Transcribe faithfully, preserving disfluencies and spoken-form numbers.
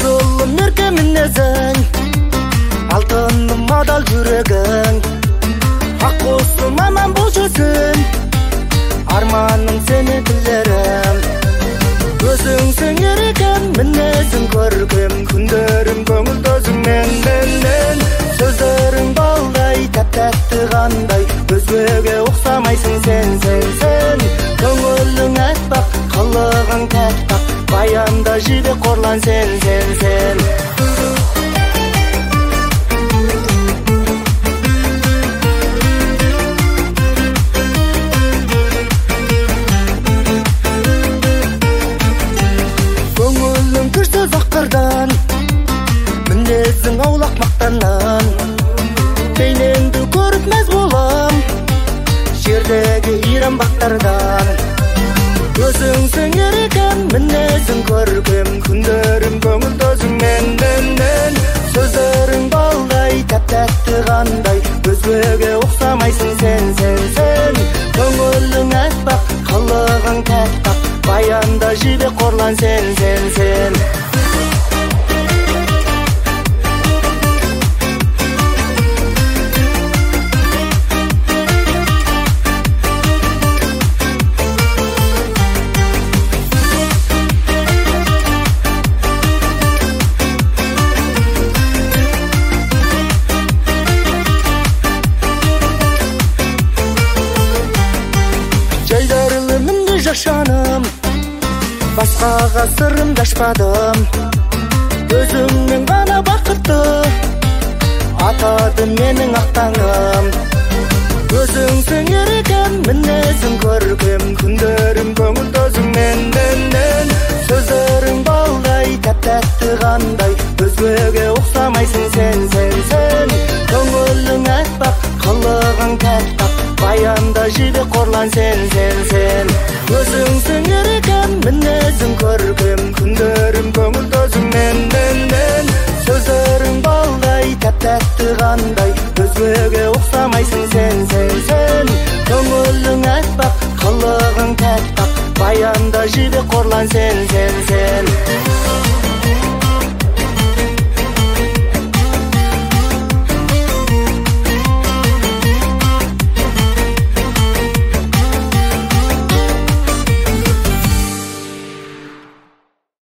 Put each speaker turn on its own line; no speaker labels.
Асылым ерке мінезің, алтыным адал жүрегің, ақ құсым аман бол жүзің, арманым сені тілерім. Өзіңсің ерекем, мінезің көркем, күндерім көңіл төзіңмен менен. Сөздерің балдай, тәп-тәтті қандай, өзгеге ұқсамайсың сен, сен, сен. Көңілің әппақ, қылығың тәтпақ, баянда жібек қорлан сен, сен, сен. Көңілің күрсіз аққырдан, мінезің аулақ мақтаннан. Бейнеңді көріп мәз болам, жердегі иран бақтардан. Өзіңсің ерекем, мінезің көркем, күндерім көңіл төзіңмен менен. Сөздерің балдай, тәп-тәтті қандай, өзгеге ұқсамайсың сен, сен, сен. Көңілің әппақ, қылығың тәтпақ, баянда жібек қорлан сен, сен, сен. Жайдарылымды жашаным, басқаға сырымды ашпадым. Өзіңмен ғана бақытты атады менің ақтаңым. Өзіңсің ерекем, мінезің көркем, күндерім көңіл төзіңмен менен.